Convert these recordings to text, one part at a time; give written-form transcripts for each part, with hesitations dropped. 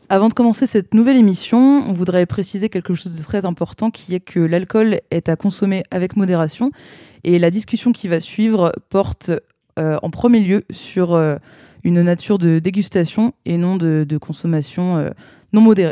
Avant de commencer cette nouvelle émission, on voudrait préciser quelque chose de très important qui est que l'alcool est à consommer avec modération et la discussion qui va suivre porte en premier lieu sur une nature de dégustation et non de consommation non modérée.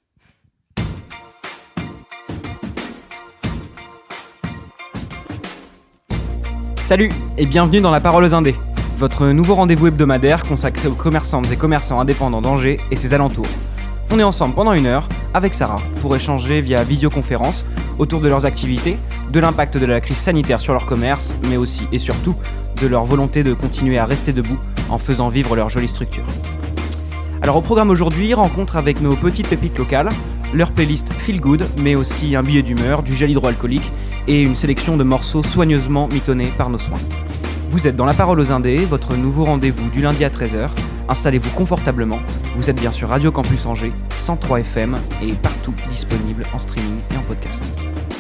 Salut et bienvenue dans La Parole aux Indés, votre nouveau rendez-vous hebdomadaire consacré aux commerçantes et commerçants indépendants d'Angers et ses alentours. On est ensemble pendant 1 heure avec Sarah pour échanger via visioconférence autour de leurs activités, de l'impact de la crise sanitaire sur leur commerce, mais aussi et surtout de leur volonté de continuer à rester debout en faisant vivre leur jolie structure. Alors au programme aujourd'hui, rencontre avec nos petites pépites locales, leur playlist Feel Good, mais aussi un billet d'humeur, du gel hydroalcoolique et une sélection de morceaux soigneusement mitonnés par nos soins. Vous êtes dans La Parole aux Indés, votre nouveau rendez-vous du lundi à 13h. Installez-vous confortablement. Vous êtes bien sur Radio Campus Angers, 103 FM et partout disponible en streaming et en podcast.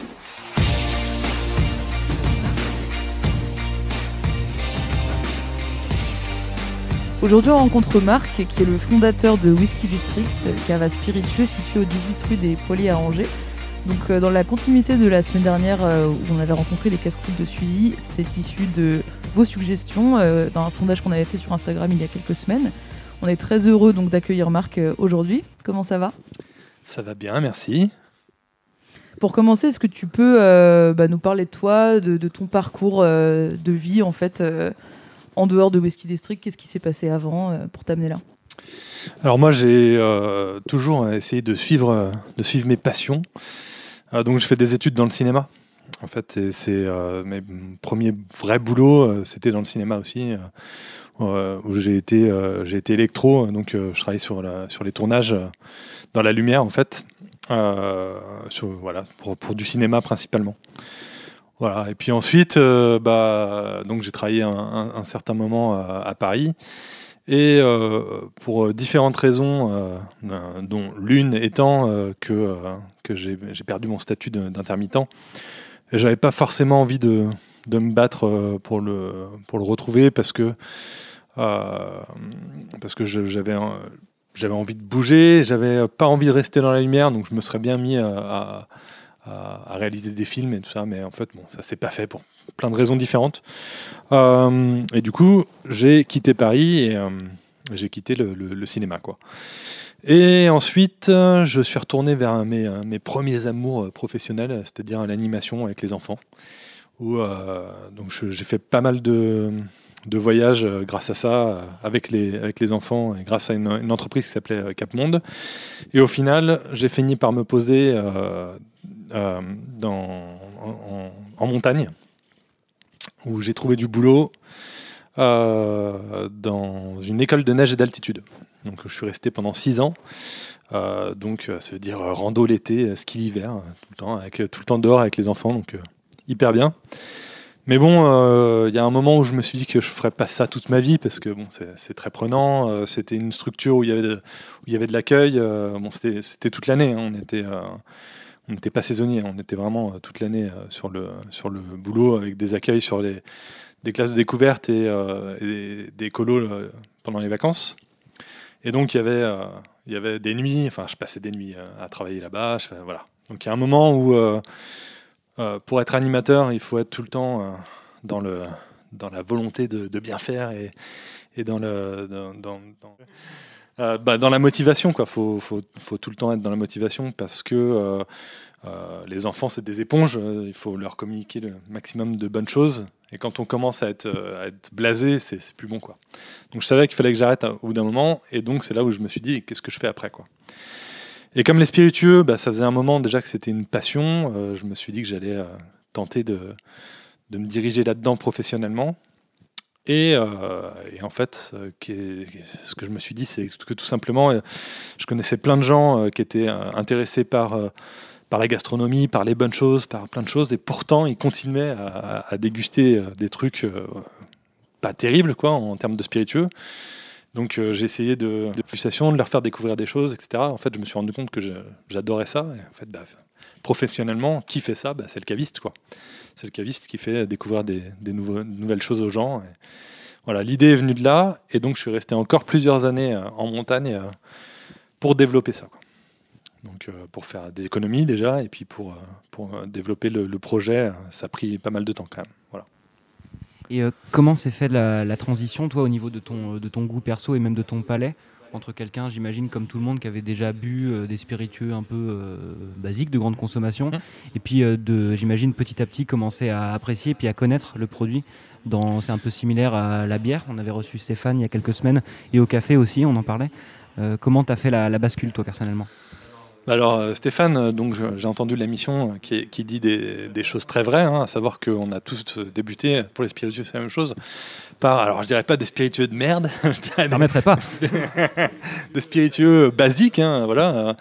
Aujourd'hui, on rencontre Marc, qui est le fondateur de Whisky District, cave à spiritueux situé au 18 rue des Poiliers à Angers. Donc, dans la continuité de la semaine dernière où on avait rencontré les casse-croûtes de Suzy, c'est issu de vos suggestions d'un sondage qu'on avait fait sur Instagram il y a quelques semaines. On est très heureux donc d'accueillir Marc aujourd'hui. Comment ça va ? Ça va bien, merci. Pour commencer, est-ce que tu peux nous parler de toi, de ton parcours de vie en fait en dehors de Whisky District ? Qu'est-ce qui s'est passé avant pour t'amener là ? Alors moi, j'ai toujours essayé de suivre mes passions. Donc je fais des études dans le cinéma. En fait, c'est mes premiers vrais boulots, c'était dans le cinéma aussi, où j'ai été électro. Donc je travaillais sur les tournages dans la lumière en fait, pour du cinéma principalement. Voilà. Et puis ensuite, donc j'ai travaillé un certain moment à Paris. Et pour différentes raisons, dont l'une étant que j'ai perdu mon statut d'intermittent, et j'avais pas forcément envie de me battre pour le retrouver parce que j'avais envie de bouger, j'avais pas envie de rester dans la lumière, donc je me serais bien mis à réaliser des films et tout ça, mais en fait ça s'est pas fait pour plein de raisons différentes. Et du coup, j'ai quitté Paris et j'ai quitté le cinéma, quoi. Et ensuite, je suis retourné vers mes premiers amours professionnels, c'est-à-dire l'animation avec les enfants. Donc j'ai fait pas mal de voyages grâce à ça, avec les enfants, et grâce à une entreprise qui s'appelait Cap Monde. Et au final, j'ai fini par me poser en montagne, où j'ai trouvé du boulot dans une école de neige et d'altitude. Donc je suis resté pendant 6 ans. Donc ça veut dire rando l'été, ski l'hiver, tout le temps dehors avec les enfants, donc hyper bien. Mais bon, y a un moment où je me suis dit que je ferais pas ça toute ma vie parce que bon, c'est très prenant. C'était une structure où il y avait de l'accueil. C'était toute l'année. Hein, on n'était pas saisonnier, on était vraiment toute l'année sur le boulot avec des accueils sur des classes de découverte et des colos pendant les vacances. Et donc il y avait des nuits, enfin je passais des nuits à travailler là-bas. Voilà. Donc il y a un moment où pour être animateur, il faut être tout le temps dans la volonté de bien faire et dans la motivation, quoi. Faut tout le temps être dans la motivation parce que les enfants c'est des éponges, il faut leur communiquer le maximum de bonnes choses et quand on commence à être blasé, c'est plus bon, quoi. Donc je savais qu'il fallait que j'arrête au bout d'un moment et donc c'est là où je me suis dit qu'est-ce que je fais après, quoi. Et comme les spiritueux, ça faisait un moment déjà que c'était une passion, je me suis dit que j'allais tenter de me diriger là-dedans professionnellement. Et en fait, ce que je me suis dit, c'est que tout simplement, je connaissais plein de gens qui étaient intéressés par la gastronomie, par les bonnes choses, par plein de choses, et pourtant, ils continuaient à déguster des trucs pas terribles, quoi, en termes de spiritueux. Donc j'ai essayé de leur faire découvrir des choses, etc. En fait, je me suis rendu compte que j'adorais ça. Et en fait, professionnellement, qui fait ça ? C'est le caviste, quoi. C'est le caviste qui fait découvrir des nouvelles choses aux gens. Et voilà, l'idée est venue de là, et donc je suis resté encore plusieurs années en montagne pour développer ça, quoi. Donc pour faire des économies déjà, et puis pour développer le projet, ça a pris pas mal de temps quand même. Voilà. Et comment s'est fait la transition, toi, au niveau de ton goût perso et même de ton palais, entre quelqu'un, j'imagine, comme tout le monde, qui avait déjà bu des spiritueux un peu basiques, de grande consommation, et puis j'imagine, petit à petit, commencer à apprécier, puis à connaître le produit. C'est un peu similaire à la bière. On avait reçu Stéphane il y a quelques semaines, et au café aussi, on en parlait. Comment tu as fait la bascule, toi, personnellement ? Alors Stéphane, donc j'ai entendu l'émission qui dit des choses très vraies, à savoir qu'on a tous débuté pour les spiritueux, c'est la même chose. Alors je dirais pas des spiritueux de merde, je dirais ne permettrais pas. des spiritueux basiques, voilà.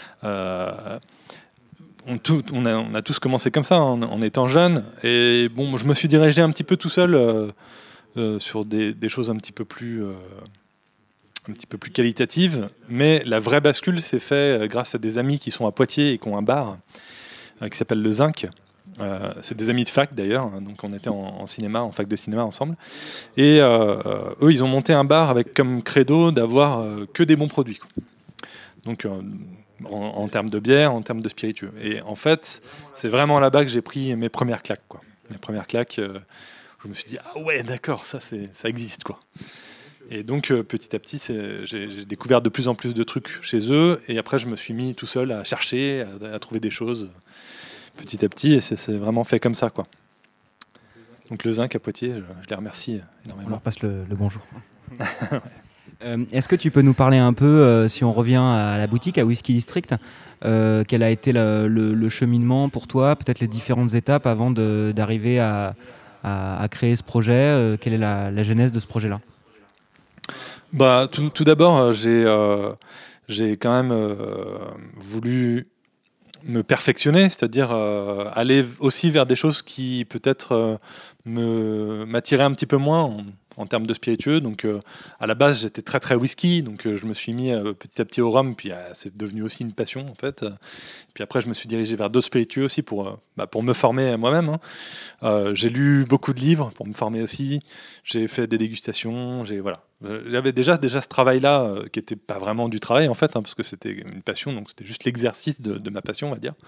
On a tous commencé comme ça en étant jeunes, et bon, je me suis dirigé un petit peu tout seul sur des choses un petit peu plus qualitative, mais la vraie bascule s'est faite grâce à des amis qui sont à Poitiers et qui ont un bar qui s'appelle le Zinc. C'est des amis de fac d'ailleurs, donc on était en fac de cinéma ensemble. Et eux, ils ont monté un bar avec comme credo d'avoir que des bons produits, quoi. Donc en termes de bière, en termes de spiritueux. Et en fait, c'est vraiment là-bas que j'ai pris mes premières claques, quoi. Mes premières claques, je me suis dit, ah ouais, d'accord, ça existe, quoi. Et donc, petit à petit, j'ai découvert de plus en plus de trucs chez eux. Et après, je me suis mis tout seul à chercher, à trouver des choses petit à petit. Et c'est vraiment fait comme ça, quoi. Donc, le Zinc à Poitiers, je les remercie énormément. On leur passe le bonjour. Est-ce que tu peux nous parler un peu, si on revient à la boutique, à Whisky District, quel a été le cheminement pour toi, peut-être les différentes étapes avant d'arriver à créer ce projet, quelle est la genèse de ce projet-là ? Tout d'abord, j'ai quand même voulu me perfectionner, c'est-à-dire aller aussi vers des choses qui peut-être m'attiraient un petit peu moins en termes de spiritueux. Donc à la base, j'étais très très whisky, donc je me suis mis petit à petit au rhum, puis c'est devenu aussi une passion en fait. Puis après, je me suis dirigé vers d'autres spiritueux aussi pour me former moi-même. J'ai lu beaucoup de livres pour me former aussi. J'ai fait des dégustations. J'avais déjà ce travail-là qui n'était pas vraiment du travail en fait, parce que c'était une passion, donc c'était juste l'exercice de ma passion, on va dire.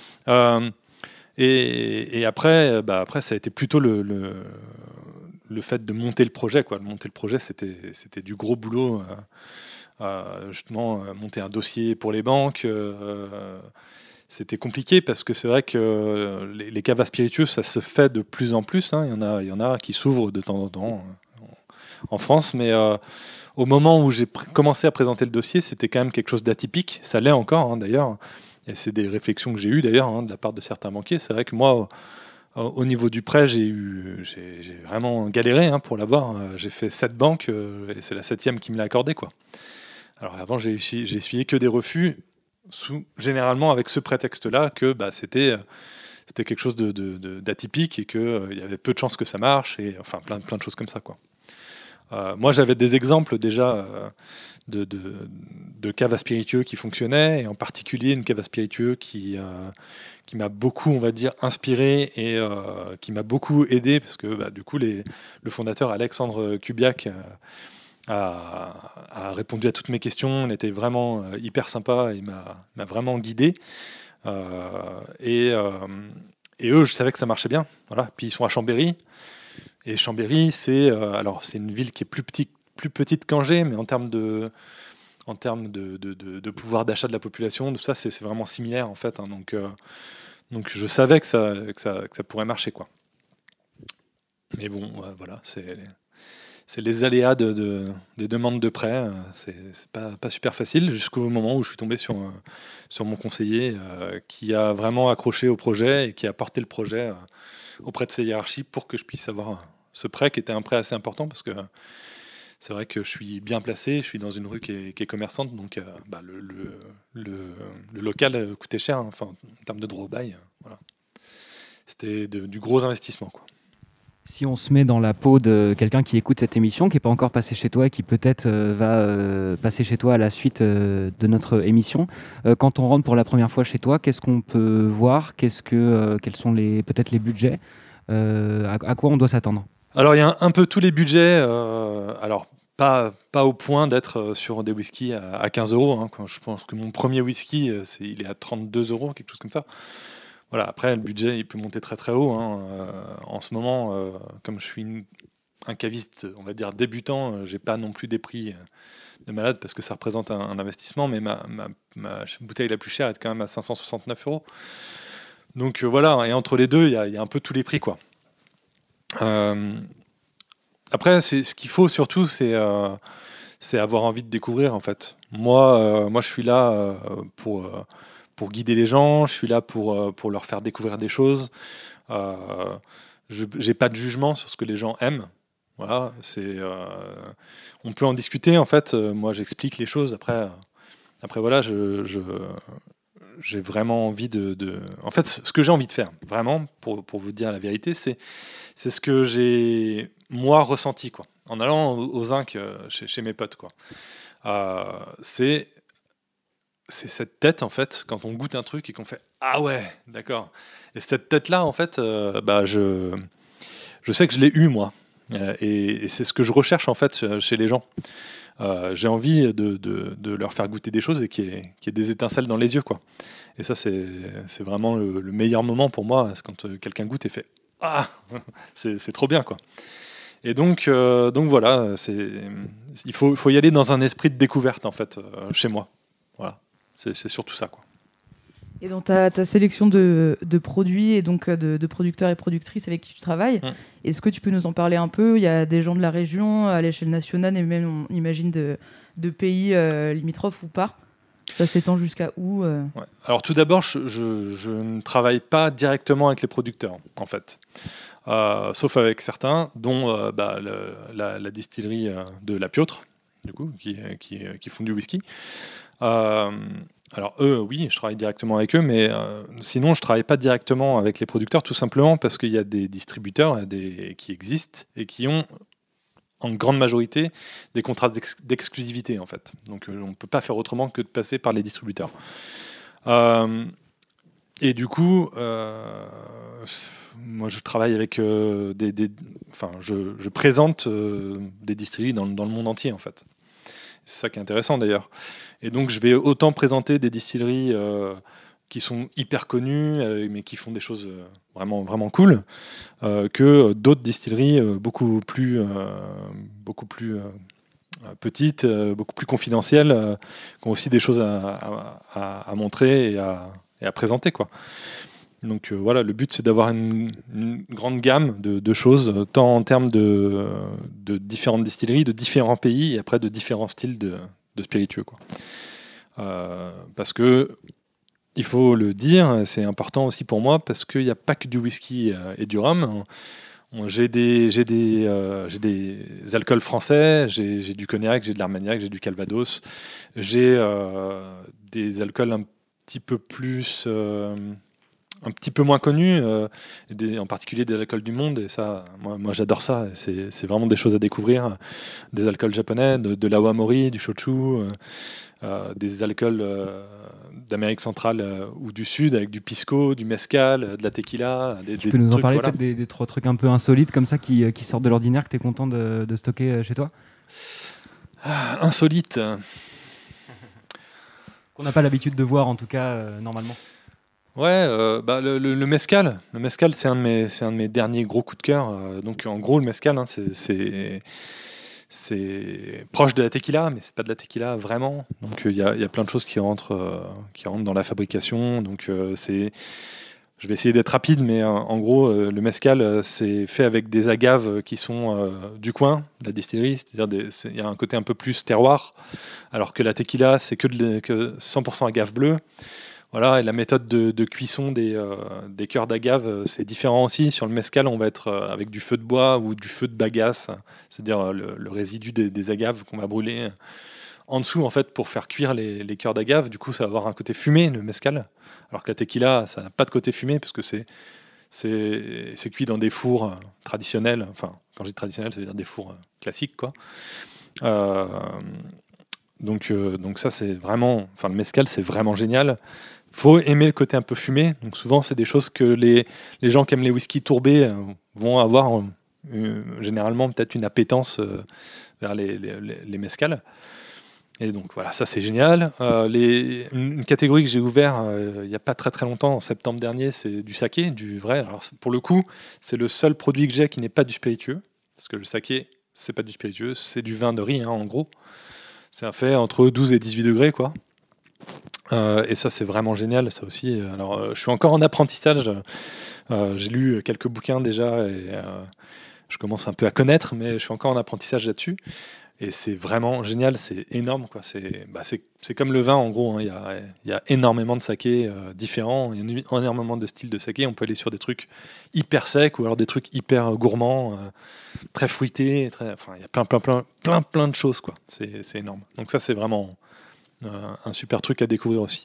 Et après, ça a été plutôt le fait de monter le projet, quoi. Monter le projet, c'était du gros boulot. Justement, monter un dossier pour les banques, c'était compliqué parce que c'est vrai que les caves à spiritueux, ça se fait de plus en plus. Il y en a qui s'ouvrent de temps en temps en France, mais au moment où j'ai commencé à présenter le dossier, c'était quand même quelque chose d'atypique. Ça l'est encore, d'ailleurs. Et c'est des réflexions que j'ai eues, d'ailleurs, de la part de certains banquiers. C'est vrai que moi, au niveau du prêt, j'ai vraiment galéré pour l'avoir. J'ai fait 7 banques et c'est la 7e qui me l'a accordé, quoi. Alors avant, j'ai essuyé que des refus, généralement avec ce prétexte-là que c'était quelque chose d'atypique et qu'il y avait peu de chances que ça marche, et enfin plein de choses comme ça, quoi. Moi, j'avais des exemples déjà de caves à spiritueux qui fonctionnaient, et en particulier une cave à spiritueux qui m'a beaucoup, on va dire, inspiré et qui m'a beaucoup aidé, parce que du coup, le fondateur Alexandre Kubiak a répondu à toutes mes questions. Il était vraiment hyper sympa, et m'a vraiment guidé. Et eux, je savais que ça marchait bien. Voilà. Puis ils sont à Chambéry. Et Chambéry, c'est une ville qui est plus petite qu'Angers, mais en termes de pouvoir d'achat de la population, tout ça, c'est vraiment similaire en fait. Donc je savais que ça pourrait marcher, quoi. Mais bon, voilà, c'est les aléas des demandes de prêt. C'est pas super facile, jusqu'au moment où je suis tombé sur mon conseiller qui a vraiment accroché au projet et qui a porté le projet auprès de ses hiérarchies pour que je puisse avoir ce prêt, qui était un prêt assez important, parce que c'est vrai que je suis bien placé, je suis dans une rue qui est commerçante, donc le local coûtait cher, en termes de droit au bail. Voilà. C'était du gros investissement, quoi. Si on se met dans la peau de quelqu'un qui écoute cette émission, qui n'est pas encore passé chez toi et qui peut-être va passer chez toi à la suite de notre émission, quand on rentre pour la première fois chez toi, qu'est-ce qu'on peut voir ? Quels sont peut-être les budgets ? À quoi on doit s'attendre ? Alors, il y a un peu tous les budgets. Alors, pas au point d'être sur des whiskies à 15 €. Hein. Je pense que mon premier whisky, il est à 32 €, quelque chose comme ça. Voilà, après, le budget, il peut monter très très haut. Hein. En ce moment, comme je suis un caviste, on va dire débutant, j'ai pas non plus des prix de malade parce que ça représente un investissement, mais ma bouteille la plus chère est quand même à 569 €. Donc voilà, et entre les deux, il y a un peu tous les prix, quoi. Après, ce qu'il faut surtout, c'est avoir envie de découvrir, en fait. Moi, je suis là pour guider les gens, je suis là pour leur faire découvrir des choses. J'ai pas de jugement sur ce que les gens aiment. Voilà, on peut en discuter, en fait. Moi, j'explique les choses. Après voilà, j'ai vraiment envie En fait, ce que j'ai envie de faire, vraiment, pour vous dire la vérité, c'est ce que j'ai, moi, ressenti, quoi. En allant au zinc chez mes potes, quoi. C'est cette tête, en fait, quand on goûte un truc et qu'on fait « Ah ouais, d'accord ». Et cette tête-là, en fait, je sais que je l'ai eue, moi. Et c'est ce que je recherche, en fait, chez les gens. J'ai envie de leur faire goûter des choses et qu'il y ait des étincelles dans les yeux, quoi. Et ça, c'est vraiment le meilleur moment pour moi, c'est quand quelqu'un goûte et fait « Ah !» c'est trop bien, quoi. Et donc voilà, il faut y aller dans un esprit de découverte, en fait, chez moi. Voilà, c'est surtout ça, quoi. Et dans ta sélection de produits et donc de producteurs et productrices avec qui tu travailles, est-ce que tu peux nous en parler un peu ? Il y a des gens de la région, à l'échelle nationale, et même, on imagine, de pays limitrophes ou pas ? Ça s'étend jusqu'à où ? Ouais. Alors tout d'abord, je ne travaille pas directement avec les producteurs, en fait. Sauf avec certains, dont la distillerie de La Piautre, du coup, qui font du whisky. Alors eux, oui, je travaille directement avec eux, mais sinon je travaille pas directement avec les producteurs, tout simplement parce qu'il y a des distributeurs qui existent et qui ont en grande majorité des contrats d'exclusivité, en fait. Donc on ne peut pas faire autrement que de passer par les distributeurs. Et du coup, moi je travaille avec je présente des distilleries dans le monde entier, en fait. C'est ça qui est intéressant, d'ailleurs. Et donc, je vais autant présenter des distilleries qui sont hyper connues, mais qui font des choses vraiment, vraiment cool, que d'autres distilleries beaucoup plus petites, beaucoup plus confidentielles, qui ont aussi des choses à montrer et à présenter, quoi. Donc voilà, le but, c'est d'avoir une grande gamme de choses, tant en termes de différentes distilleries, de différents pays, et après de différents styles de spiritueux, quoi. Parce que, il faut le dire, c'est important aussi pour moi, parce qu'il n'y a pas que du whisky et du rhum. J'ai des alcools français, j'ai du cognac, j'ai de l'armagnac, j'ai du calvados, j'ai des alcools un petit peu moins connus, en particulier des alcools du monde, et ça, moi j'adore ça, c'est vraiment des choses à découvrir, des alcools japonais, de l'awamori, du shochu, des alcools d'Amérique centrale ou du Sud, avec du pisco, du mezcal, de la tequila. Tu peux nous en parler, voilà. Peut-être des trois trucs un peu insolites comme ça qui sortent de l'ordinaire, que tu es content de stocker chez toi ? Insolite. Qu'on n'a pas l'habitude de voir, en tout cas, normalement. Ouais, le mezcal. Le mezcal, c'est un de mes derniers gros coups de cœur. Donc, en gros, le mezcal, hein, c'est proche de la tequila, mais c'est pas de la tequila vraiment. Donc, il y a plein de choses qui rentrent dans la fabrication. Donc, je vais essayer d'être rapide, mais en gros, le mezcal, c'est fait avec des agaves qui sont du coin, de la distillerie. C'est-à-dire, il y a un côté un peu plus terroir, alors que la tequila, c'est que 100% agave bleue. Voilà, et la méthode de cuisson des cœurs d'agave, c'est différent aussi. Sur le mezcal, on va être avec du feu de bois ou du feu de bagasse, c'est-à-dire le résidu des agaves qu'on va brûler en dessous, en fait, pour faire cuire les cœurs d'agave. Du coup, ça va avoir un côté fumé, le mezcal, alors que la tequila, ça n'a pas de côté fumé, parce que c'est cuit dans des fours traditionnels. Enfin, quand je dis traditionnels, ça veut dire des fours classiques, quoi. Donc ça, c'est vraiment... Enfin, le mezcal, c'est vraiment génial. Faut aimer le côté un peu fumé. Donc souvent, c'est des choses que les gens qui aiment les whiskies tourbés vont avoir généralement peut-être une appétence vers les mezcals. Et donc voilà, ça c'est génial. Une catégorie que j'ai ouverte il n'y a pas très très longtemps, en septembre dernier, c'est du saké, du vrai. Alors pour le coup, c'est le seul produit que j'ai qui n'est pas du spiritueux, parce que le saké, c'est pas du spiritueux, c'est du vin de riz, en gros. C'est fait entre 12 et 18 degrés, quoi. Et ça c'est vraiment génial, ça aussi. Alors je suis encore en apprentissage. J'ai lu quelques bouquins déjà et je commence un peu à connaître, mais je suis encore en apprentissage là-dessus. Et c'est vraiment génial, c'est énorme, quoi. C'est comme le vin, en gros. Hein. Il y a énormément de sakés différents, il y a énormément de styles de saké. On peut aller sur des trucs hyper secs ou alors des trucs hyper gourmands, très fruités. Enfin, il y a plein de choses, quoi. C'est énorme. Donc ça, c'est vraiment un super truc à découvrir aussi.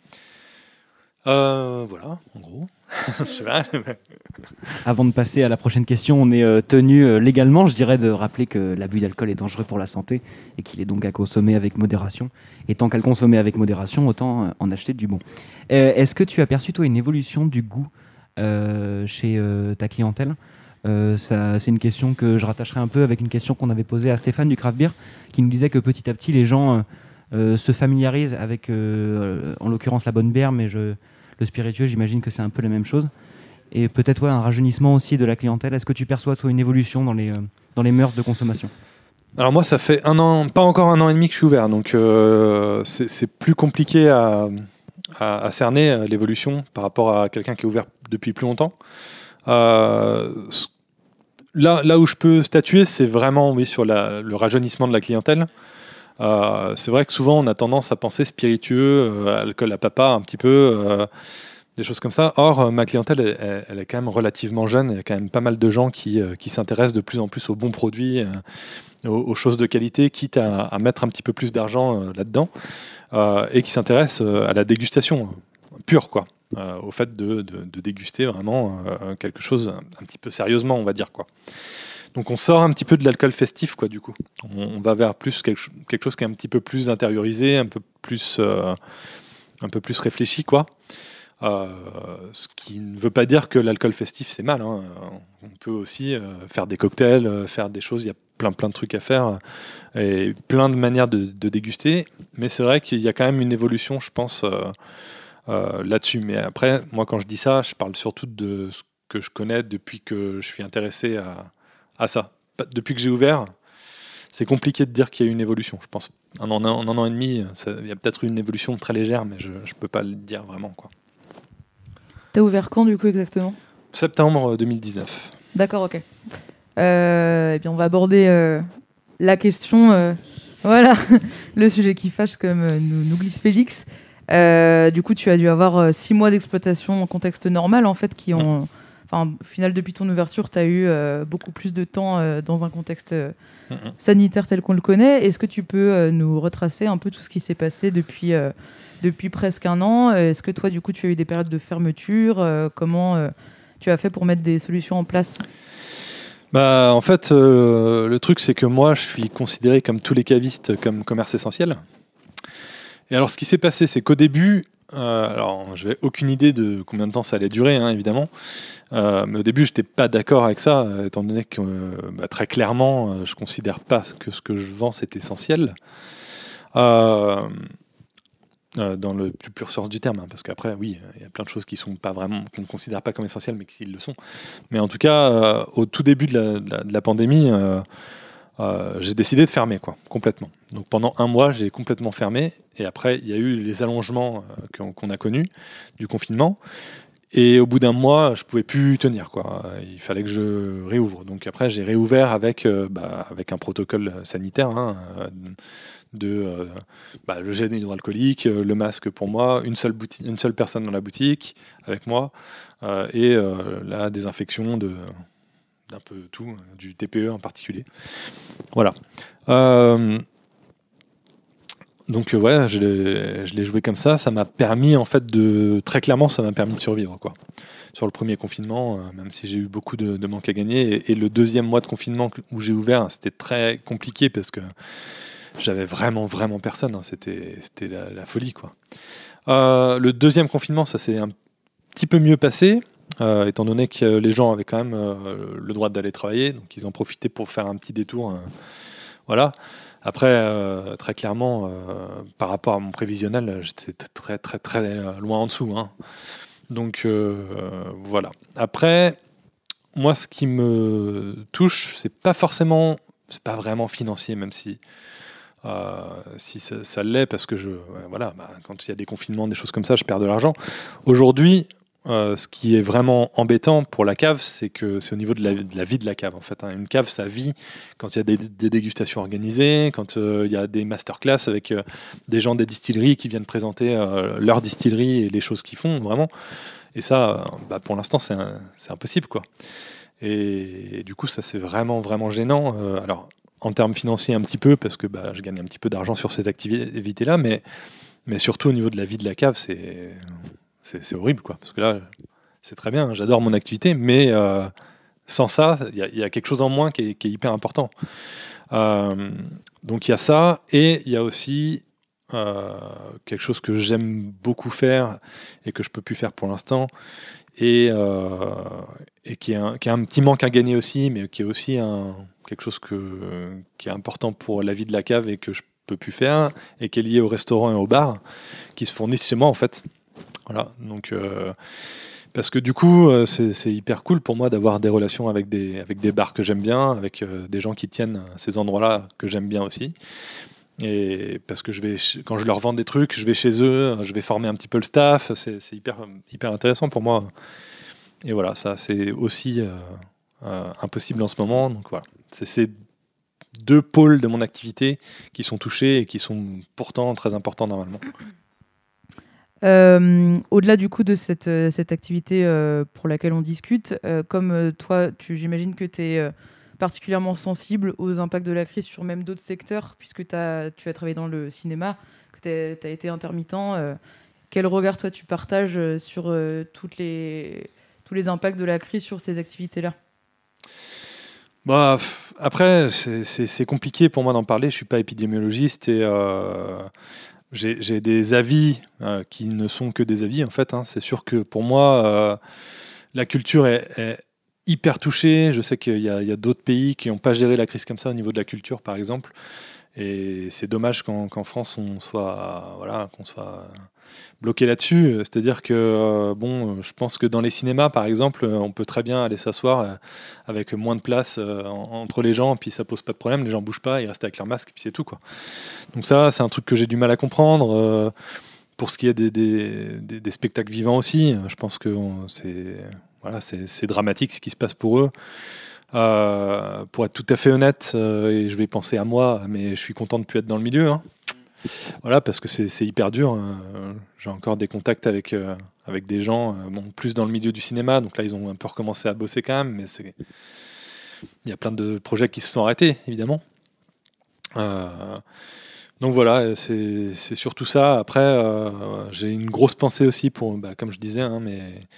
Voilà, en gros. Je sais pas. Avant de passer à la prochaine question, on est tenu légalement, je dirais, de rappeler que l'abus d'alcool est dangereux pour la santé et qu'il est donc à consommer avec modération. Et tant qu'à le consommer avec modération, autant en acheter du bon. Est-ce que tu as perçu, toi, une évolution du goût chez ta clientèle ? C'est une question que je rattacherai un peu avec une question qu'on avait posée à Stéphane du Craft Beer, qui nous disait que petit à petit, les gens se familiarisent avec, en l'occurrence, la bonne bière, mais le spiritueux, j'imagine que c'est un peu la même chose. Et peut-être un rajeunissement aussi de la clientèle. Est-ce que tu perçois, toi, une évolution dans les mœurs de consommation ? Alors moi, ça fait pas encore 1 an et demi que je suis ouvert, donc c'est plus compliqué à cerner l'évolution par rapport à quelqu'un qui est ouvert depuis plus longtemps. Là où je peux statuer, c'est vraiment sur le rajeunissement de la clientèle. C'est vrai que souvent on a tendance à penser spiritueux, alcool à papa un petit peu, des choses comme ça. Or ma clientèle elle est quand même relativement jeune, il y a quand même pas mal de gens qui s'intéressent de plus en plus aux bons produits, aux choses de qualité, quitte à mettre un petit peu plus d'argent là-dedans, et qui s'intéressent à la dégustation pure, quoi. Au fait de déguster vraiment quelque chose un petit peu sérieusement, on va dire, quoi. Donc on sort un petit peu de l'alcool festif, quoi, du coup. On va vers plus quelque chose qui est un petit peu plus intériorisé, un peu plus réfléchi, quoi. Ce qui ne veut pas dire que l'alcool festif c'est mal, hein. On peut aussi faire des cocktails, faire des choses, il y a plein de trucs à faire et plein de manières de déguster, mais c'est vrai qu'il y a quand même une évolution, je pense, là-dessus. Mais après, moi quand je dis ça, je parle surtout de ce que je connais depuis que je suis intéressé à ça. Depuis que j'ai ouvert, c'est compliqué de dire qu'il y a eu une évolution. Je pense en un an et demi, il y a peut-être eu une évolution très légère, mais je ne peux pas le dire vraiment, quoi. T'as ouvert quand, du coup, exactement ? Septembre 2019. D'accord, ok. Eh bien, on va aborder la question, voilà, le sujet qui fâche, comme nous glisse Félix. Du coup, tu as dû avoir 6 mois d'exploitation en contexte normal, en fait, qui ont... Enfin, au final, depuis ton ouverture, tu as eu beaucoup plus de temps dans un contexte sanitaire tel qu'on le connaît. Est-ce que tu peux nous retracer un peu tout ce qui s'est passé depuis presque 1 an ? Est-ce que toi, du coup, tu as eu des périodes de fermeture ? Comment tu as fait pour mettre des solutions en place ? En fait, le truc, c'est que moi, je suis considéré comme tous les cavistes comme commerce essentiel. Et alors, ce qui s'est passé, c'est qu'au début... alors, je n'avais aucune idée de combien de temps ça allait durer, hein, évidemment. Mais au début, je n'étais pas d'accord avec ça, étant donné que très clairement, je ne considère pas que ce que je vends, c'est essentiel. Dans le plus pur sens du terme, hein, parce qu'après, oui, il y a plein de choses qui sont pas vraiment, qu'on ne considère pas comme essentielles, mais qui le sont. Mais en tout cas, au tout début de la pandémie, j'ai décidé de fermer, quoi, complètement. Donc pendant 1 mois, j'ai complètement fermé. Et après, il y a eu les allongements qu'on a connus du confinement. Et au bout d'1 mois, je pouvais plus tenir, quoi. Il fallait que je réouvre. Donc après, j'ai réouvert avec un protocole sanitaire, hein, le gel hydroalcoolique, le masque pour moi, une seule personne dans la boutique avec moi, et la désinfection d'un peu tout, du TPE en particulier. Voilà. Donc ouais, je l'ai joué comme ça. Ça m'a permis, en fait, très clairement, ça m'a permis de survivre, quoi. Sur le premier confinement, même si j'ai eu beaucoup de manques à gagner, et le 2e mois de confinement où j'ai ouvert, c'était très compliqué parce que j'avais vraiment personne, hein. C'était la folie, quoi. Le 2e confinement, ça s'est un petit peu mieux passé, étant donné que les gens avaient quand même le droit d'aller travailler, donc ils en profitaient pour faire un petit détour. Voilà. Après, très clairement, par rapport à mon prévisionnel, j'étais très très très loin en dessous. Hein. Donc voilà. Après, moi, ce qui me touche, c'est pas vraiment financier, même si ça l'est, parce que quand il y a des confinements, des choses comme ça, je perds de l'argent. Aujourd'hui, ce qui est vraiment embêtant pour la cave, c'est que c'est au niveau de la vie de la cave, en fait. Hein. Une cave, ça vit quand il y a des dégustations organisées, quand il y a des masterclass avec des gens des distilleries qui viennent présenter leur distillerie et les choses qu'ils font, vraiment. Et ça, pour l'instant, c'est impossible, quoi. Et du coup, ça, c'est vraiment, vraiment gênant. Alors, en termes financiers, un petit peu, parce que je gagne un petit peu d'argent sur ces activités-là, mais surtout au niveau de la vie de la cave, c'est horrible, quoi. Parce que là, c'est très bien, j'adore mon activité, mais sans ça, il y a quelque chose en moins qui est hyper important. Donc il y a ça, et il y a aussi quelque chose que j'aime beaucoup faire et que je peux plus faire pour l'instant, et qui est un petit manque à gagner aussi, mais qui est aussi quelque chose qui est important pour la vie de la cave et que je peux plus faire, et qui est lié au restaurant et au bar, qui se fournissent chez moi, en fait. Voilà, donc parce que du coup, c'est hyper cool pour moi d'avoir des relations avec des bars que j'aime bien, avec des gens qui tiennent ces endroits-là que j'aime bien aussi. Et parce que quand je leur vends des trucs, je vais chez eux, je vais former un petit peu le staff, c'est hyper, hyper intéressant pour moi. Et voilà, ça c'est aussi impossible en ce moment. Donc voilà, c'est ces deux pôles de mon activité qui sont touchés et qui sont pourtant très importants normalement. Au-delà du coup de cette activité pour laquelle on discute, comme toi, j'imagine que tu es particulièrement sensible aux impacts de la crise sur même d'autres secteurs, puisque tu as travaillé dans le cinéma, que tu as été intermittent. Quel regard toi tu partages sur tous les impacts de la crise sur ces activités-là ? Après, c'est compliqué pour moi d'en parler. Je suis pas épidémiologiste et j'ai des avis qui ne sont que des avis, en fait. Hein. C'est sûr que pour moi, la culture est hyper touchée. Je sais qu'il y a d'autres pays qui n'ont pas géré la crise comme ça au niveau de la culture, par exemple. Et c'est dommage qu'en France, qu'on soit bloqué là-dessus. C'est-à-dire que, je pense que dans les cinémas, par exemple, on peut très bien aller s'asseoir avec moins de place entre les gens, puis ça pose pas de problème, les gens bougent pas, ils restent avec leur masque, puis c'est tout, quoi. Donc ça, c'est un truc que j'ai du mal à comprendre. Pour ce qui est des spectacles vivants aussi, je pense que c'est dramatique ce qui se passe pour eux. Pour être tout à fait honnête, et je vais penser à moi, mais je suis content de ne plus être dans le milieu. Hein. Voilà, parce que c'est hyper dur. J'ai encore des contacts avec des gens, plus dans le milieu du cinéma, donc là ils ont un peu recommencé à bosser quand même, mais il y a plein de projets qui se sont arrêtés, évidemment. Donc voilà, c'est surtout ça. Après, j'ai une grosse pensée aussi pour, comme je disais, hein,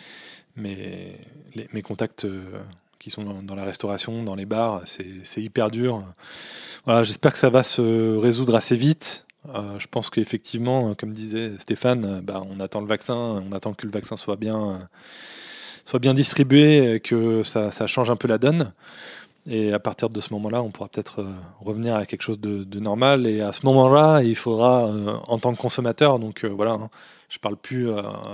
mes contacts qui sont dans la restauration, dans les bars, c'est hyper dur. Voilà, j'espère que ça va se résoudre assez vite. Je pense qu'effectivement, comme disait Stéphane, on attend le vaccin, on attend que le vaccin soit bien distribué, et que ça change un peu la donne. Et à partir de ce moment-là, on pourra peut-être revenir à quelque chose de normal. Et à ce moment-là, il faudra, en tant que consommateur, donc voilà, hein, je parle plus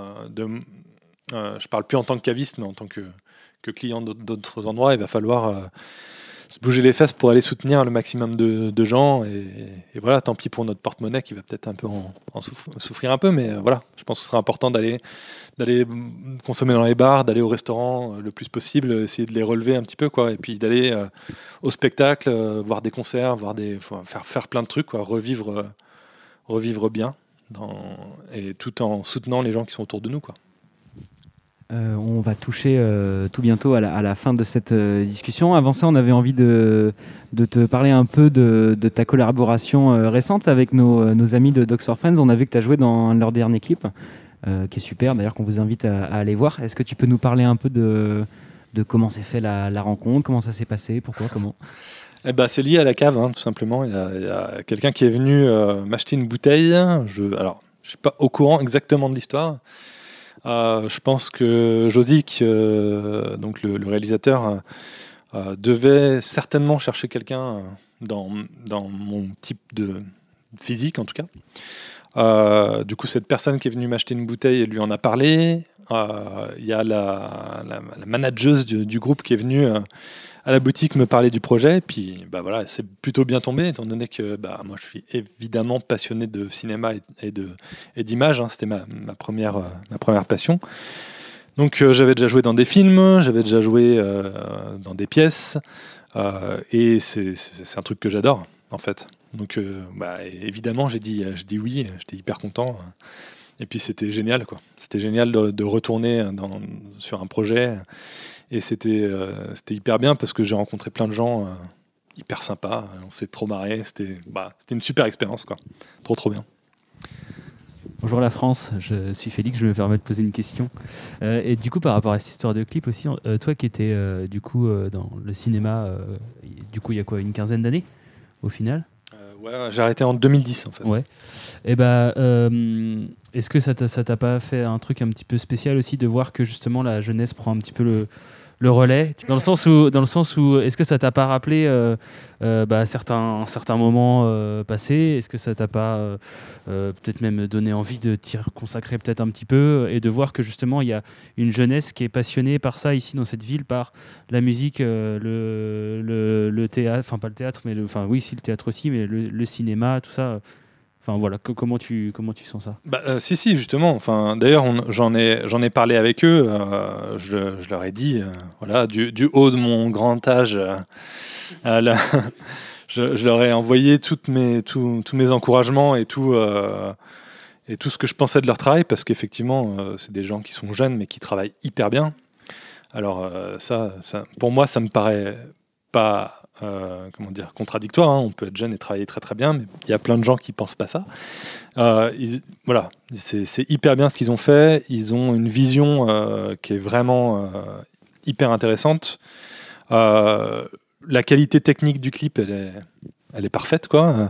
en tant que caviste, mais en tant que client d'autres endroits, il va falloir se bouger les fesses pour aller soutenir le maximum de gens. Et voilà, tant pis pour notre porte-monnaie qui va peut-être un peu en souffrir un peu, mais voilà, je pense que ce sera important d'aller consommer dans les bars, d'aller au restaurant le plus possible, essayer de les relever un petit peu, quoi, et puis d'aller au spectacle, voir des concerts, faire plein de trucs, quoi, revivre bien, et tout en soutenant les gens qui sont autour de nous, quoi. On va toucher tout bientôt à la fin de cette discussion. Avant ça, on avait envie de te parler un peu de ta collaboration récente avec nos amis de Dogs for Friends. On a vu que tu as joué dans leur dernier clip, qui est super, d'ailleurs, qu'on vous invite à aller voir. Est-ce que tu peux nous parler un peu de comment s'est fait la rencontre, comment ça s'est passé, pourquoi, comment ? C'est lié à la cave, hein, tout simplement. Il y a quelqu'un qui est venu m'acheter une bouteille. Je ne suis pas au courant exactement de l'histoire. Je pense que Josic, donc le réalisateur, devait certainement chercher quelqu'un dans mon type de physique, en tout cas. Du coup, cette personne qui est venue m'acheter une bouteille, elle lui en a parlé. Il y a la manageuse du groupe qui est venue à la boutique me parler du projet. Puis voilà, c'est plutôt bien tombé, étant donné que moi, je suis évidemment passionné de cinéma et d'image. Hein. C'était ma première passion. Donc j'avais déjà joué dans des films, j'avais déjà joué dans des pièces, et c'est un truc que j'adore, en fait. Donc évidemment, j'ai dit oui, j'étais hyper content. Et puis c'était génial, quoi. C'était génial de retourner sur un projet. Et c'était hyper bien parce que j'ai rencontré plein de gens hyper sympas. On s'est trop marré. C'était une super expérience, quoi. Trop bien. Bonjour la France, je suis Félix, je me permets de poser une question. Et du coup, par rapport à cette histoire de clip aussi, toi qui étais dans le cinéma, du coup, il y a quoi, une quinzaine d'années au final ? Ouais, j'ai arrêté en 2010 en fait. Ouais. Et est-ce que ça t'a pas fait un truc un petit peu spécial aussi de voir que justement la jeunesse prend un petit peu le relais, dans le sens où est-ce que ça t'a pas rappelé certains moments passés, est-ce que ça t'a pas peut-être même donné envie de t'y consacrer peut-être un petit peu et de voir que justement il y a une jeunesse qui est passionnée par ça ici dans cette ville, par la musique, le théâtre, enfin pas le théâtre mais le théâtre aussi, mais le cinéma, tout ça. Enfin voilà, comment tu sens ça ? Si justement. Enfin d'ailleurs j'en ai parlé avec eux. Je leur ai dit voilà, du haut de mon grand âge, je leur ai envoyé tous mes encouragements et tout ce que je pensais de leur travail, parce qu'effectivement c'est des gens qui sont jeunes mais qui travaillent hyper bien. Alors ça pour moi ça me paraît pas contradictoire, hein. On peut être jeune et travailler très très bien, mais il y a plein de gens qui pensent pas ça. Voilà, c'est hyper bien ce qu'ils ont fait. Ils ont une vision qui est vraiment hyper intéressante. La qualité technique du clip, elle est parfaite, quoi.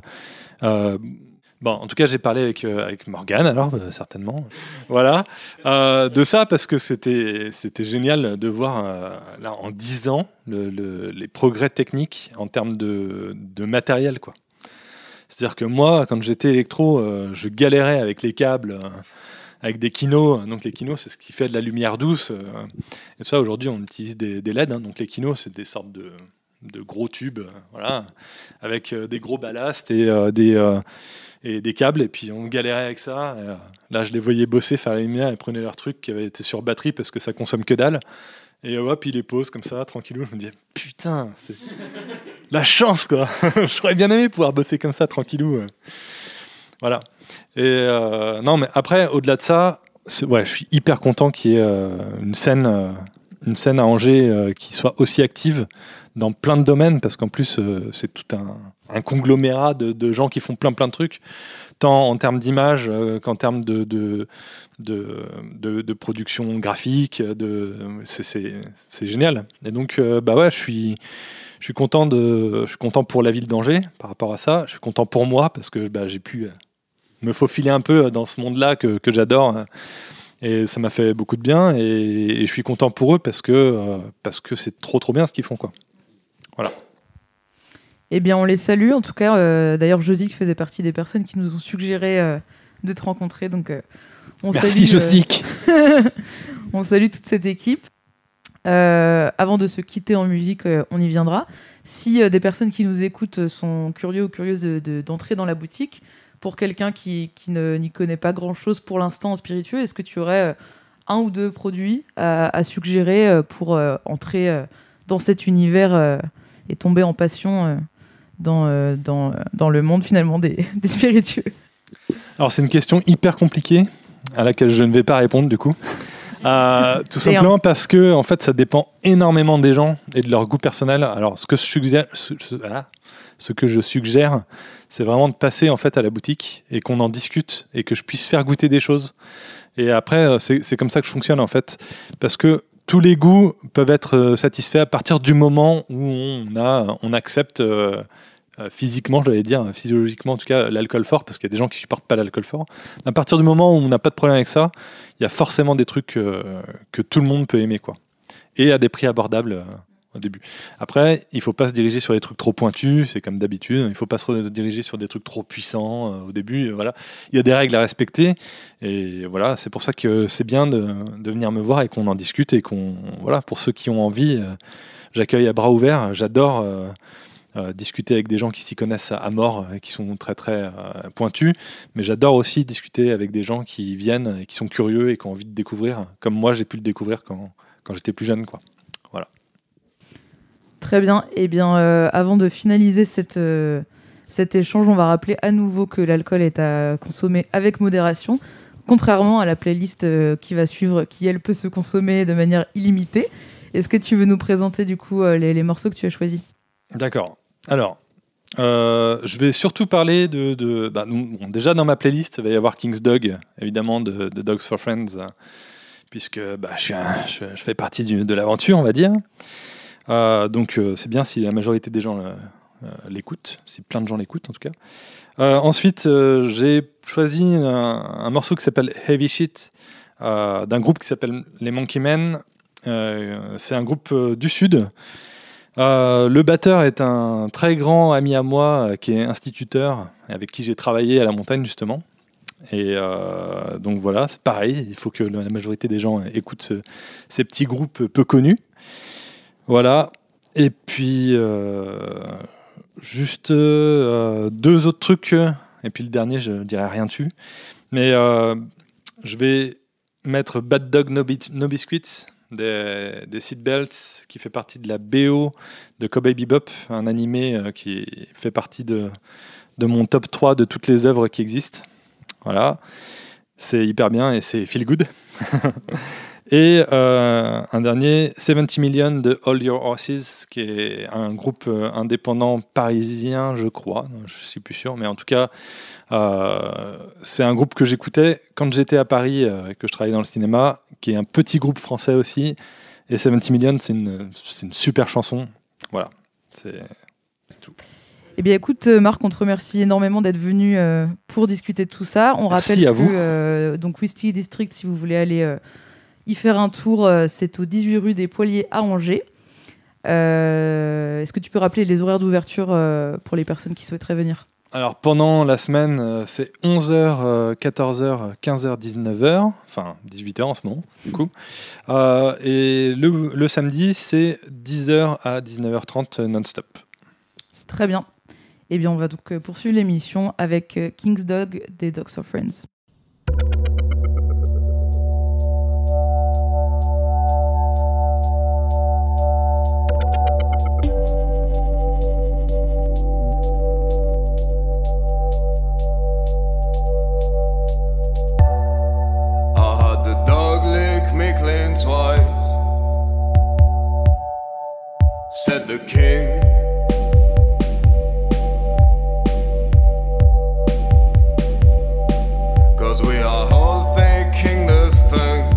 En tout cas, j'ai parlé avec Morgane, alors certainement. Voilà, de ça, parce que c'était génial de voir là en 10 ans les progrès techniques en termes de matériel, quoi. C'est-à-dire que moi, quand j'étais électro, je galérais avec les câbles, avec des kinos. Donc les kinos, c'est ce qui fait de la lumière douce. Et ça, aujourd'hui, on utilise des LED. Hein. Donc les kinos, c'est des sortes de gros tubes, voilà, avec des gros ballasts et des câbles, et puis on galérait avec ça. Là, je les voyais bosser, faire la lumière, et prenaient leur truc qui avait été sur batterie parce que ça consomme que dalle. Et hop, ils les posent comme ça, tranquillou. Je me disais, putain, c'est la chance, quoi. J'aurais bien aimé pouvoir bosser comme ça, tranquillou. Voilà. Et non, mais après, au-delà de ça, je suis hyper content qu'il y ait une scène à Angers qui soit aussi active dans plein de domaines, parce qu'en plus, c'est tout un conglomérat de gens qui font plein de trucs, tant en termes d'image qu'en termes de production graphique. C'est génial. Et donc, je suis content pour la ville d'Angers par rapport à ça. Je suis content pour moi parce que j'ai pu me faufiler un peu dans ce monde-là que j'adore. Et ça m'a fait beaucoup de bien. Et je suis content pour eux parce que c'est trop bien ce qu'ils font, quoi. Voilà. Eh bien, on les salue. En tout cas, d'ailleurs, Josic faisait partie des personnes qui nous ont suggéré de te rencontrer. Donc, merci, Josic. On salue toute cette équipe. Avant de se quitter en musique, on y viendra. Si des personnes qui nous écoutent sont curieux ou curieuses d'entrer dans la boutique, pour quelqu'un qui n'y connaît pas grand-chose pour l'instant en spiritueux, est-ce que tu aurais un ou deux produits à suggérer pour entrer dans cet univers et tomber en passion dans le monde finalement des spiritueux? Alors c'est une question hyper compliquée à laquelle je ne vais pas répondre du coup. Tout simplement parce que en fait ça dépend énormément des gens et de leur goût personnel. Alors ce que je suggère, c'est vraiment de passer en fait à la boutique et qu'on en discute et que je puisse faire goûter des choses. Et après c'est comme ça que je fonctionne en fait, parce que tous les goûts peuvent être satisfaits à partir du moment où on accepte physiquement, j'allais dire, physiologiquement en tout cas, l'alcool fort, parce qu'il y a des gens qui supportent pas l'alcool fort. À partir du moment où on n'a pas de problème avec ça, il y a forcément des trucs que tout le monde peut aimer, quoi. Et à des prix abordables au début. Après, il faut pas se diriger sur des trucs trop pointus, c'est comme d'habitude. Il faut pas se diriger sur des trucs trop puissants au début. Voilà, il y a des règles à respecter. Et voilà, c'est pour ça que c'est bien de venir me voir et qu'on en discute et voilà, pour ceux qui ont envie, j'accueille à bras ouverts. J'adore discuter avec des gens qui s'y connaissent à mort et qui sont très très pointus. Mais j'adore aussi discuter avec des gens qui viennent et qui sont curieux et qui ont envie de découvrir, comme moi j'ai pu le découvrir quand j'étais plus jeune, quoi. Voilà. Très bien. Eh bien, avant de finaliser cet échange, on va rappeler à nouveau que l'alcool est à consommer avec modération, contrairement à la playlist qui va suivre, qui, elle, peut se consommer de manière illimitée. Est-ce que tu veux nous présenter, du coup, les morceaux que tu as choisis ? D'accord. Alors, je vais surtout parler déjà, dans ma playlist, il va y avoir King's Dog, évidemment, de Dogs for Friends, puisque je fais partie de l'aventure, on va dire. Donc c'est bien si la majorité des gens l'écoutent, si plein de gens l'écoutent en tout cas. Ensuite, j'ai choisi un morceau qui s'appelle Heavy Shit, d'un groupe qui s'appelle les Monkey Men. C'est un groupe du Sud. Le batteur est un très grand ami à moi qui est instituteur, avec qui j'ai travaillé à la montagne justement. Et donc voilà, c'est pareil, il faut que la majorité des gens écoutent ces petits groupes peu connus. Voilà, et puis juste deux autres trucs, et puis le dernier, je ne dirai rien dessus. Mais je vais mettre Bad Dog No Biscuits des Seatbelts, qui fait partie de la BO de Cowboy Bebop, un animé qui fait partie de mon top 3 de toutes les œuvres qui existent. Voilà, c'est hyper bien et c'est feel good. Et un dernier, 70 Million de All Your Horses, qui est un groupe indépendant parisien, je crois, je suis plus sûr, mais en tout cas, c'est un groupe que j'écoutais quand j'étais à Paris, que je travaillais dans le cinéma, qui est un petit groupe français aussi. Et 70 Million, c'est une super chanson. Voilà, c'est tout. Eh bien, écoute, Marc, on te remercie énormément d'être venu pour discuter de tout ça. On rappelle que donc Whiskey District, si vous voulez aller y faire un tour, c'est au 18 rue des Poiliers à Angers. Est-ce que tu peux rappeler les horaires d'ouverture pour les personnes qui souhaiteraient venir ? Alors, pendant la semaine, c'est 11h, 14h, 15h, 19h, enfin 18h en ce moment, du coup. Et le samedi, c'est 10h à 19h30 non-stop. Très bien. Eh bien, on va donc poursuivre l'émission avec King's Dog des Dogs for Friends. Said the king, cause we are all faking the thing,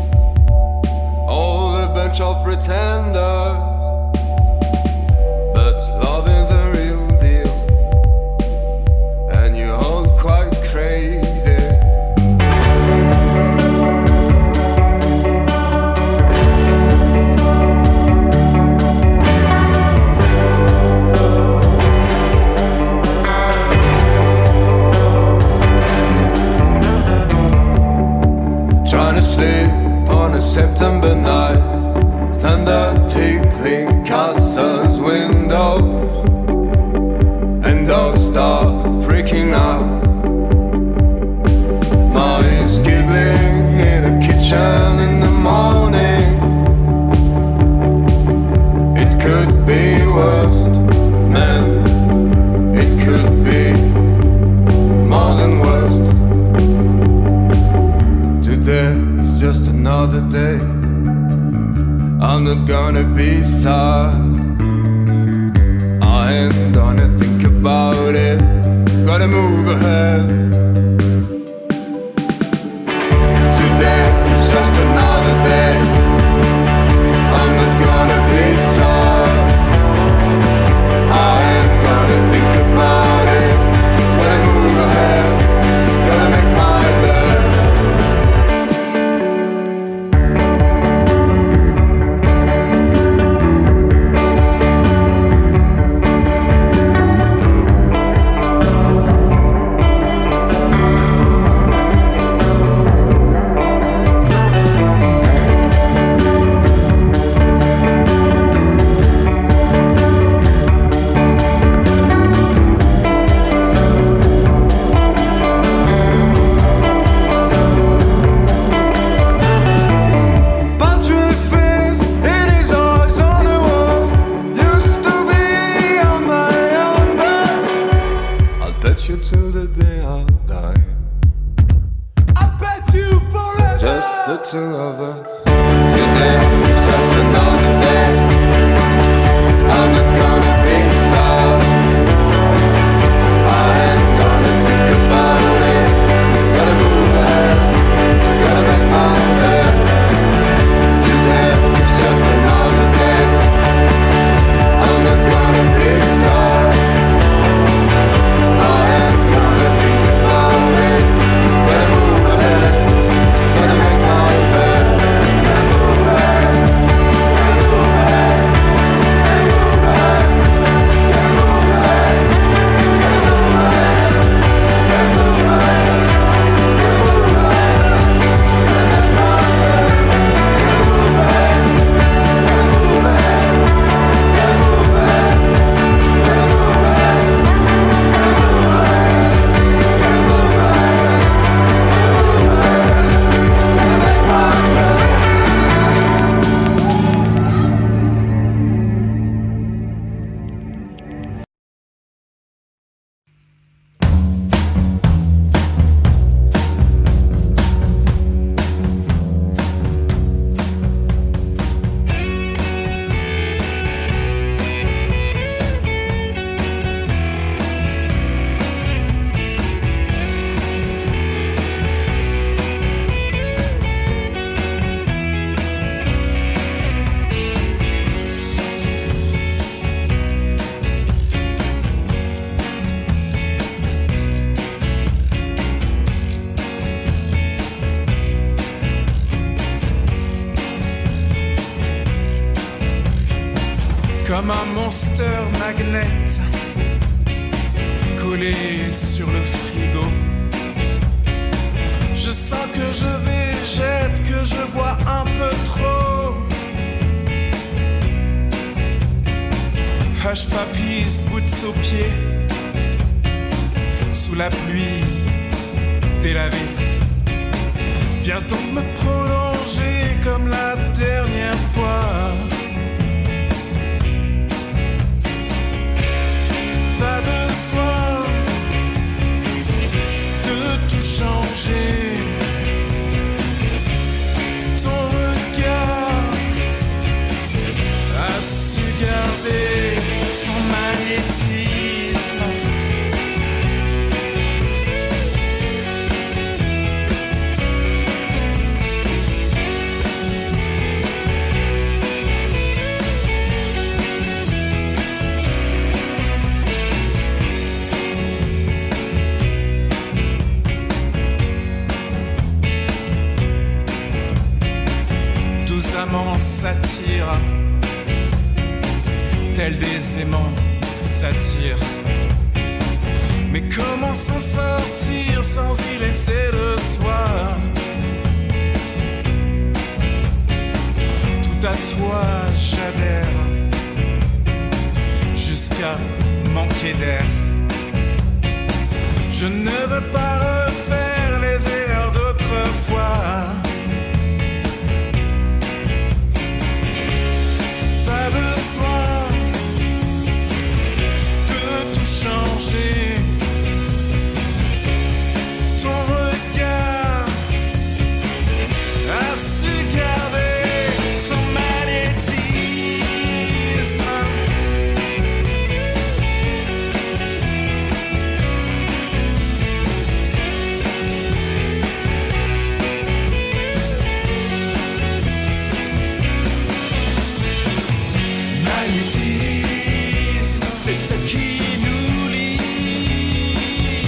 all a bunch of pretenders, but love is a real deal, and you're all quite crazy. Trying to sleep on a September night, thunder tickling castles' windows, and dogs start freaking out. Mommy's giggling in the kitchen in the morning. It could be worse, man. It could be more than worse. Today is just another day. I'm not gonna be sad. I ain't gonna think about it. Gotta move ahead. Today is just another day. I'm not gonna be sad. I ain't gonna think the two of us. Today is just another day. I'm not gonna be sad. I ain't gonna think about it. Gotta move ahead, gotta make my bed. Today is just another day. I'm not gonna be sad. I ain't gonna think about it. Gotta move ahead, gotta make my bed. Gotta move ahead, gotta move ahead, gotta move ahead, gotta move ahead, gotta move ahead, gotta move ahead, gotta move ahead, gotta make my bed. Gotta move ahead, gotta move ahead, gotta move ahead, gotta move ahead, gotta move ahead, gotta move ahead, gotta make my bed. Comme un monster magnet collé sur le frigo. Je sens que je végète, que je bois un peu trop. Hush Puppies, boots aux pieds, sous la pluie délavée. Viens donc me prolonger comme la dernière fois. Pas besoin de tout changer. Ton regard a su garder son magnétisme. Douze amants s'attirent, tels des aimants s'attirent. Mais comment s'en sortir sans y laisser le soi? Tout à toi j'adhère, jusqu'à manquer d'air. Je ne veux pas refaire les erreurs d'autrefois. Pas besoin de tout changer. Ton regard a su garder son magnétisme. Magnétisme, c'est ce qui nous lie.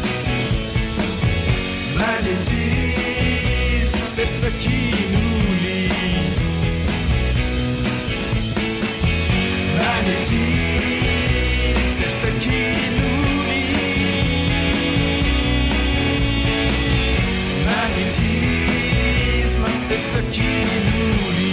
Magnétisme, c'est ce qui nous lie. Magnétisme, c'est ce qui nous lie. Magnétisme, c'est ce qui nous lie.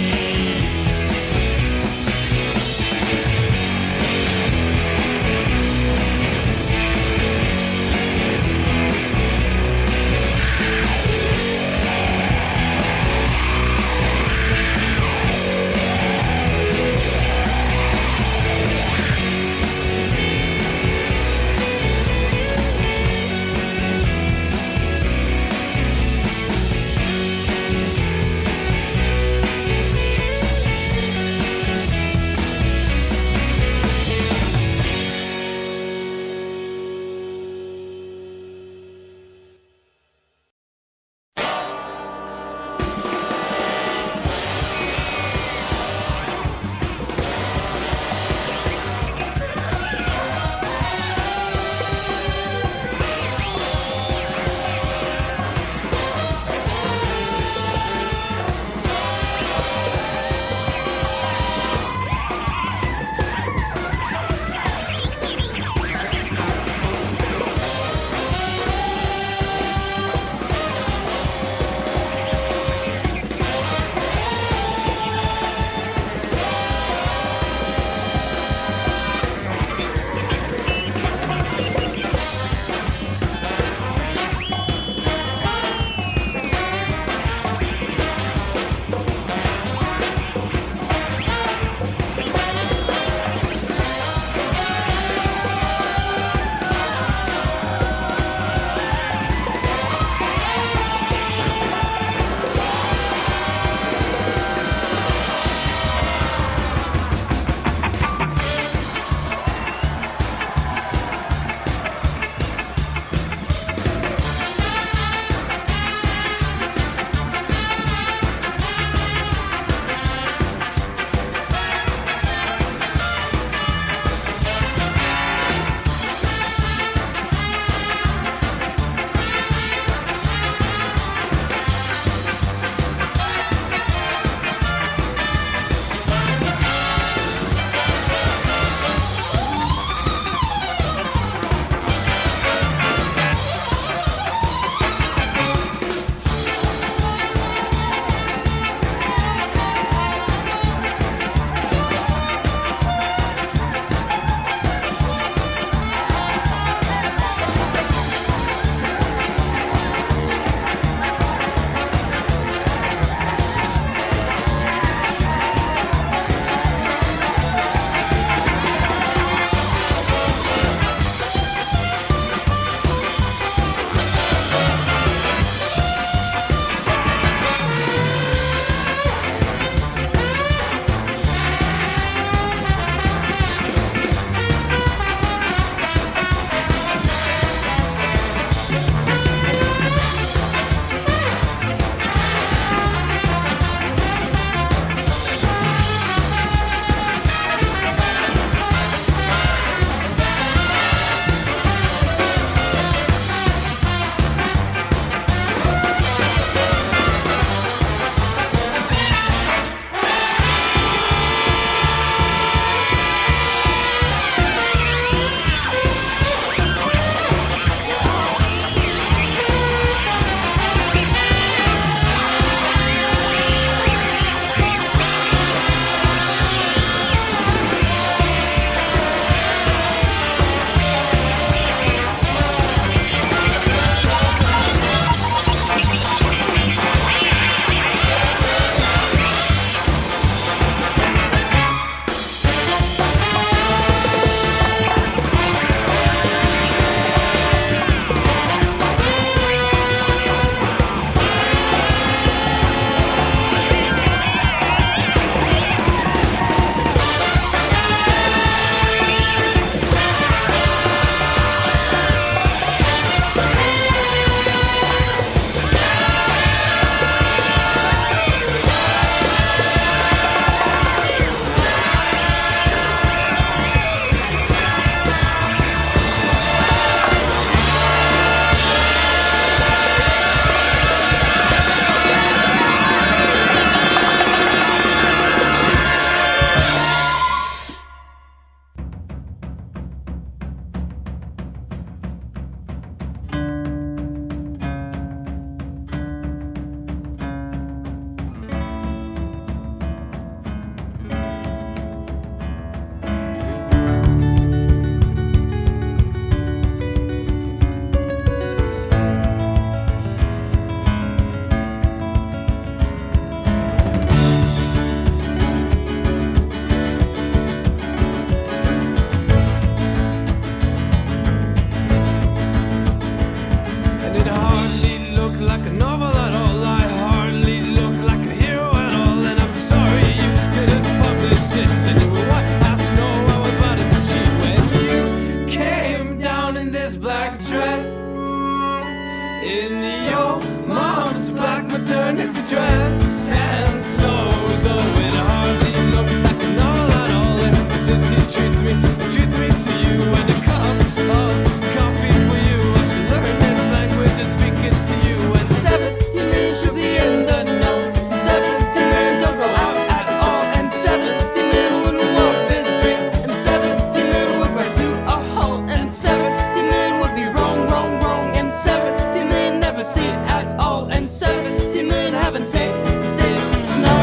fancy dress. And so, though it hardly looked like a novel at all, the city treats me to you, and a cup of coffee for you. I should learn its language and speak it to you. And 70 men should be in the know. 70 men don't go out at all. And 70 men wouldn't walk this street. And 70 men would run to a halt. And 70 men would be wrong, wrong, wrong. And 70 men never see at all. And 70 men haven't tasted snow.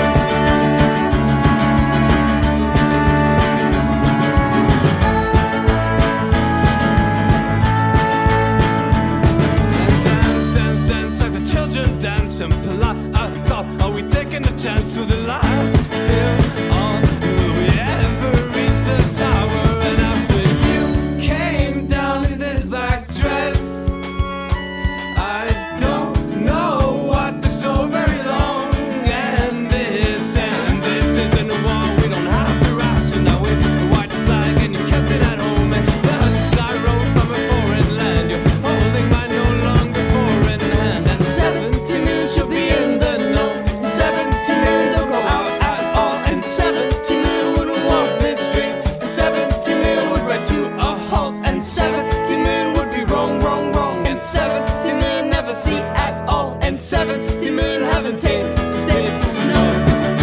And dance, dance, dance like the children dance. And polite, I thought, are we taking a chance with the light still on? Will we ever reach the tower? And after you came down in this black dress, I don't know what took so very long. And this isn't a war. We don't have to ration now with a white flag, and you kept it at home. And thus I wrote from a foreign land. You're holding my no longer foreign hand. And 70 men should be in the know. 70 men don't go out at all. And 70 men wouldn't walk this street. 70 men would ride to a halt. And 70 men would be wrong, wrong, wrong. And 70 men never see at all. And 70 men haven't tasted snow.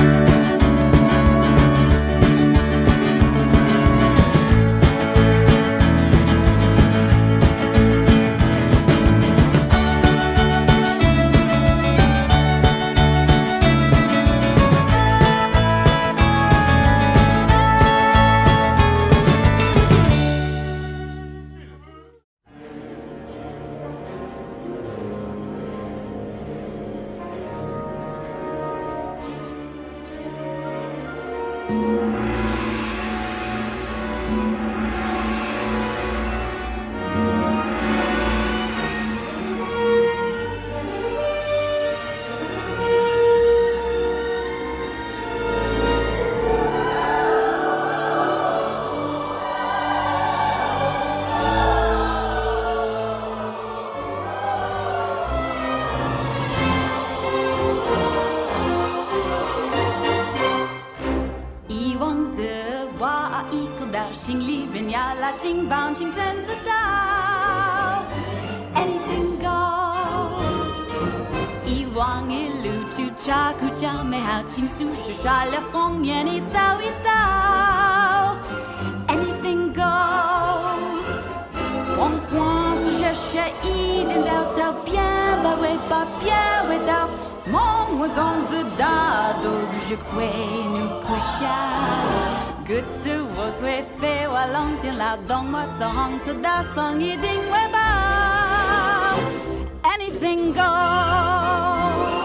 Bouncing turns the dial. Anything goes. Iwang ilu chu cha ku cha me hao ching su shu sha le fong yan i dao. Anything goes. Wong quan se cherche i den dao tao bien ba we pas bien we dao. Mon was on the dados je crois nous couchons. Good to was we fe wa long tin la dong ma song so da song yi ding we ba. Anything goes.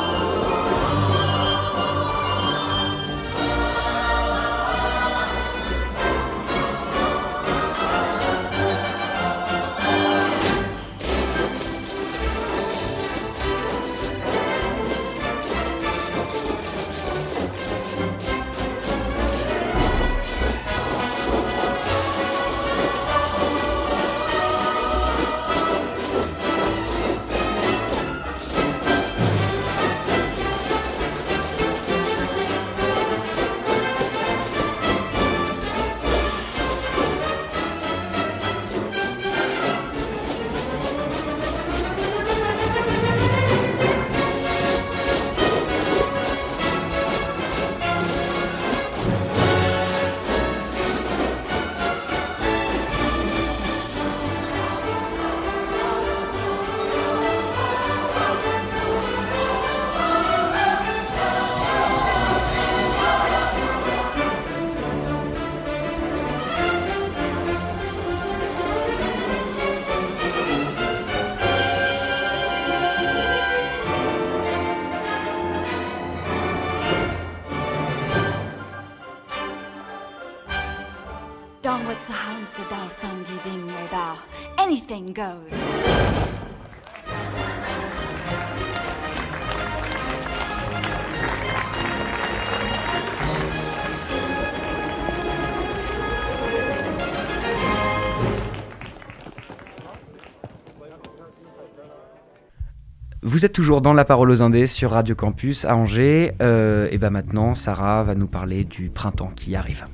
Anything goes. Vous êtes toujours dans La Parole aux Indés sur Radio Campus à Angers. Et ben maintenant, Sarah va nous parler du printemps qui arrive.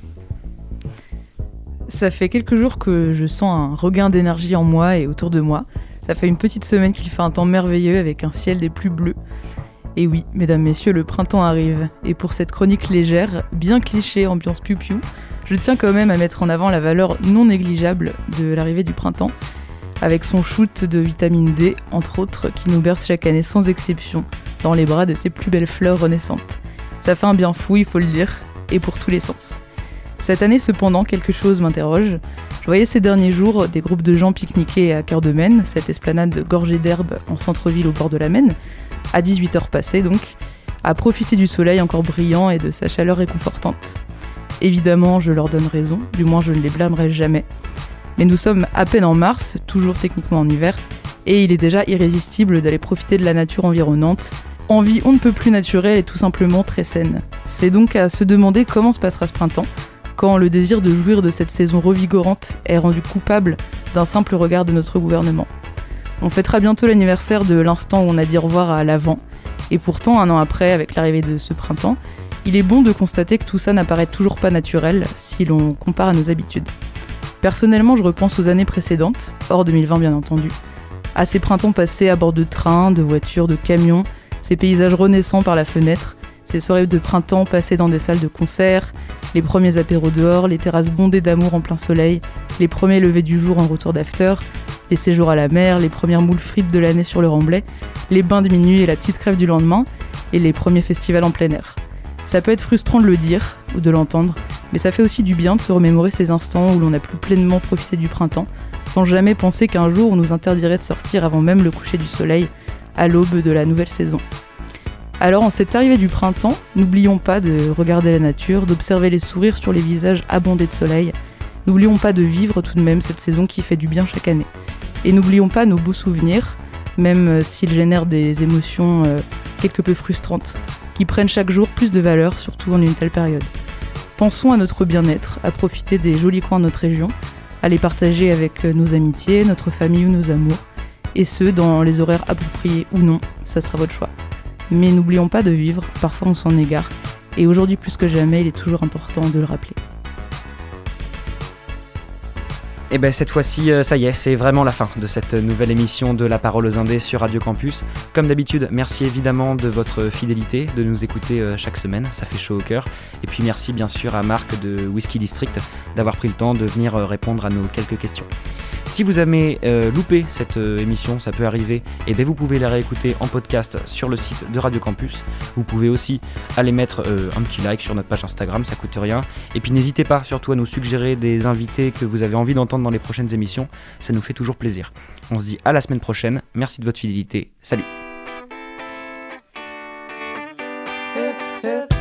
Ça fait quelques jours que je sens un regain d'énergie en moi et autour de moi. Ça fait une petite semaine qu'il fait un temps merveilleux avec un ciel des plus bleus. Et oui, mesdames, messieurs, le printemps arrive. Et pour cette chronique légère, bien cliché, ambiance piou-piou, je tiens quand même à mettre en avant la valeur non négligeable de l'arrivée du printemps, avec son shoot de vitamine D, entre autres, qui nous berce chaque année sans exception, dans les bras de ses plus belles fleurs renaissantes. Ça fait un bien fou, il faut le dire, et pour tous les sens. Cette année, cependant, quelque chose m'interroge. Je voyais ces derniers jours des groupes de gens pique-niquer à Cœur de Maine, cette esplanade gorgée d'herbe en centre-ville au bord de la Maine, à 18h passées donc, à profiter du soleil encore brillant et de sa chaleur réconfortante. Évidemment, je leur donne raison, du moins je ne les blâmerai jamais. Mais nous sommes à peine en mars, toujours techniquement en hiver, et il est déjà irrésistible d'aller profiter de la nature environnante, envie on ne peut plus naturelle et tout simplement très saine. C'est donc à se demander comment se passera ce printemps, quand le désir de jouir de cette saison revigorante est rendu coupable d'un simple regard de notre gouvernement. On fêtera bientôt l'anniversaire de l'instant où on a dit au revoir à l'Avent, et pourtant, un an après, avec l'arrivée de ce printemps, il est bon de constater que tout ça n'apparaît toujours pas naturel si l'on compare à nos habitudes. Personnellement, je repense aux années précédentes, hors 2020 bien entendu, à ces printemps passés à bord de trains, de voitures, de camions, ces paysages renaissants par la fenêtre, ces soirées de printemps passées dans des salles de concert, les premiers apéros dehors, les terrasses bondées d'amour en plein soleil, les premiers levers du jour en retour d'after, les séjours à la mer, les premières moules frites de l'année sur le remblai, les bains de minuit et la petite crève du lendemain, et les premiers festivals en plein air. Ça peut être frustrant de le dire, ou de l'entendre, mais ça fait aussi du bien de se remémorer ces instants où l'on a pu pleinement profiter du printemps, sans jamais penser qu'un jour on nous interdirait de sortir avant même le coucher du soleil, à l'aube de la nouvelle saison. Alors en cette arrivée du printemps, n'oublions pas de regarder la nature, d'observer les sourires sur les visages abondés de soleil. N'oublions pas de vivre tout de même cette saison qui fait du bien chaque année. Et n'oublions pas nos beaux souvenirs, même s'ils génèrent des émotions quelque peu frustrantes, qui prennent chaque jour plus de valeur, surtout en une telle période. Pensons à notre bien-être, à profiter des jolis coins de notre région, à les partager avec nos amitiés, notre famille ou nos amours, et ce, dans les horaires appropriés ou non, ça sera votre choix. Mais n'oublions pas de vivre, parfois on s'en égare, et aujourd'hui plus que jamais, il est toujours important de le rappeler. Et ben cette fois-ci, ça y est, c'est vraiment la fin de cette nouvelle émission de La Parole aux Indés sur Radio Campus. Comme d'habitude, merci évidemment de votre fidélité, de nous écouter chaque semaine, ça fait chaud au cœur. Et puis merci bien sûr à Marc de Whisky District d'avoir pris le temps de venir répondre à nos quelques questions. Si vous avez loupé cette émission, ça peut arriver, et bien vous pouvez la réécouter en podcast sur le site de Radio Campus. Vous pouvez aussi aller mettre un petit like sur notre page Instagram, ça coûte rien. Et puis n'hésitez pas surtout à nous suggérer des invités que vous avez envie d'entendre dans les prochaines émissions, ça nous fait toujours plaisir. On se dit à la semaine prochaine, merci de votre fidélité, salut. Hip, hip.